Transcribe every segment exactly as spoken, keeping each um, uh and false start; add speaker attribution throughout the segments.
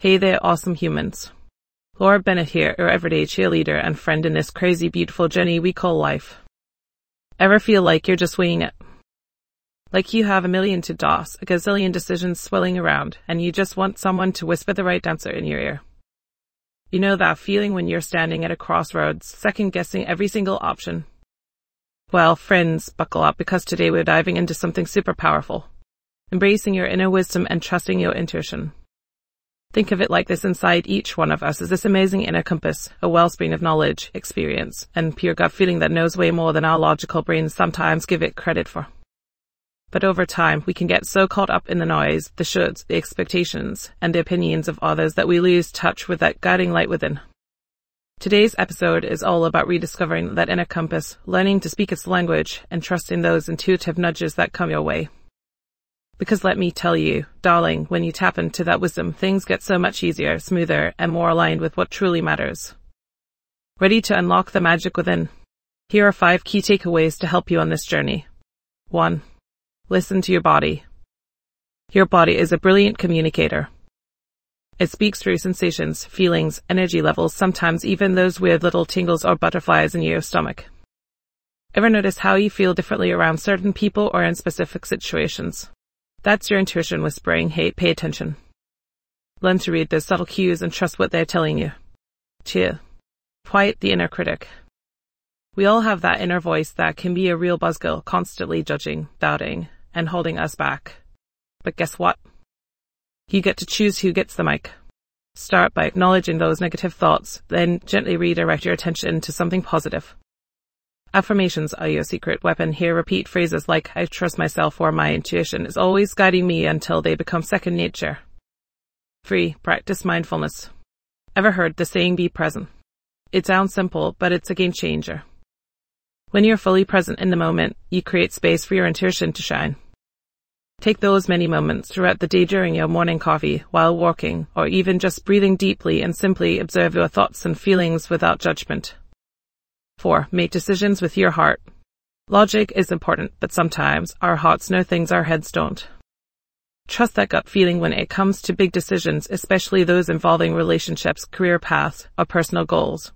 Speaker 1: Hey there, awesome humans. Laura Bennett here, your everyday cheerleader and friend in this crazy, beautiful journey we call life. Ever feel like you're just winging it? Like you have a million to DOS, a gazillion decisions swirling around, and you just want someone to whisper the right answer in your ear? You know that feeling when you're standing at a crossroads, second-guessing every single option? Well, friends, buckle up, because today we're diving into something super powerful. Embracing your inner wisdom and trusting your intuition. Think of it like this: inside each one of us is this amazing inner compass, a wellspring of knowledge, experience, and pure gut feeling that knows way more than our logical brains sometimes give it credit for. But over time, we can get so caught up in the noise, the shoulds, the expectations, and the opinions of others that we lose touch with that guiding light within. Today's episode is all about rediscovering that inner compass, learning to speak its language, and trusting those intuitive nudges that come your way. Because let me tell you, darling, when you tap into that wisdom, things get so much easier, smoother, and more aligned with what truly matters. Ready to unlock the magic within? Here are five key takeaways to help you on this journey. one. Listen to your body. Your body is a brilliant communicator. It speaks through sensations, feelings, energy levels, sometimes even those weird little tingles or butterflies in your stomach. Ever notice how you feel differently around certain people or in specific situations? That's your intuition whispering, hey, pay attention. Learn to read those subtle cues and trust what they're telling you. two. Quiet the inner critic. We all have that inner voice that can be a real buzzkill, constantly judging, doubting, and holding us back. But guess what? You get to choose who gets the mic. Start by acknowledging those negative thoughts, then gently redirect your attention to something positive. Affirmations are your secret weapon here. Repeat phrases like, I trust myself, or my intuition is always guiding me, until they become second nature. three. Practice mindfulness. Ever heard the saying, be present? It sounds simple, but it's a game changer. When you're fully present in the moment, you create space for your intuition to shine. Take those many moments throughout the day, during your morning coffee, while walking, or even just breathing deeply, and simply observe your thoughts and feelings without judgment. four. Make decisions with your heart. Logic is important, but sometimes our hearts know things our heads don't. Trust that gut feeling when it comes to big decisions, especially those involving relationships, career paths, or personal goals.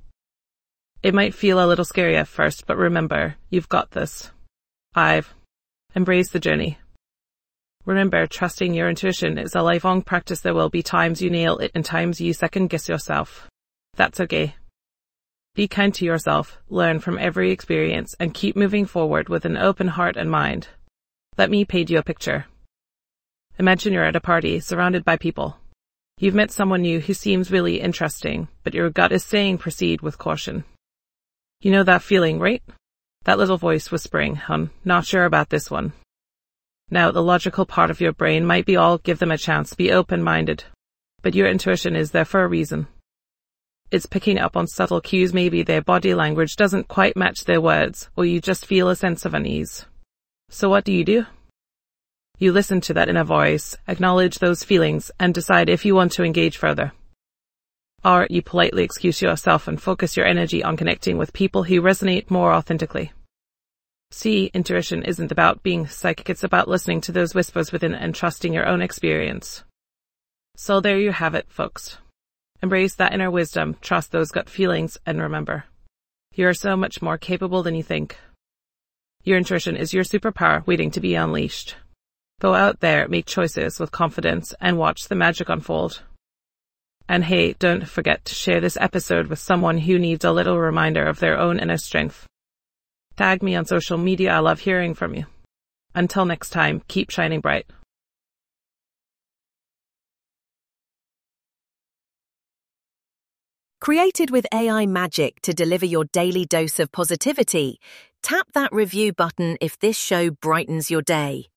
Speaker 1: It might feel a little scary at first, but remember, you've got this. five. Embrace the journey. Remember, trusting your intuition is a lifelong practice. There will be times you nail it and times you second guess yourself. That's okay. Be kind to yourself, learn from every experience, and keep moving forward with an open heart and mind. Let me paint you a picture. Imagine you're at a party, surrounded by people. You've met someone new who seems really interesting, but your gut is saying proceed with caution. You know that feeling, right? That little voice whispering, hun, not sure about this one. Now, the logical part of your brain might be all, give them a chance, be open-minded. But your intuition is there for a reason. It's picking up on subtle cues. Maybe their body language doesn't quite match their words, or you just feel a sense of unease. So what do you do? You listen to that inner voice, acknowledge those feelings, and decide if you want to engage further. Or you politely excuse yourself and focus your energy on connecting with people who resonate more authentically. See, intuition isn't about being psychic, it's about listening to those whispers within and trusting your own experience. So there you have it, folks. Embrace that inner wisdom, trust those gut feelings, and remember, you are so much more capable than you think. Your intuition is your superpower waiting to be unleashed. Go out there, make choices with confidence, and watch the magic unfold. And hey, don't forget to share this episode with someone who needs a little reminder of their own inner strength. Tag me on social media, I love hearing from you. Until next time, keep shining bright.
Speaker 2: Created with A I magic to deliver your daily dose of positivity, tap that review button if this show brightens your day.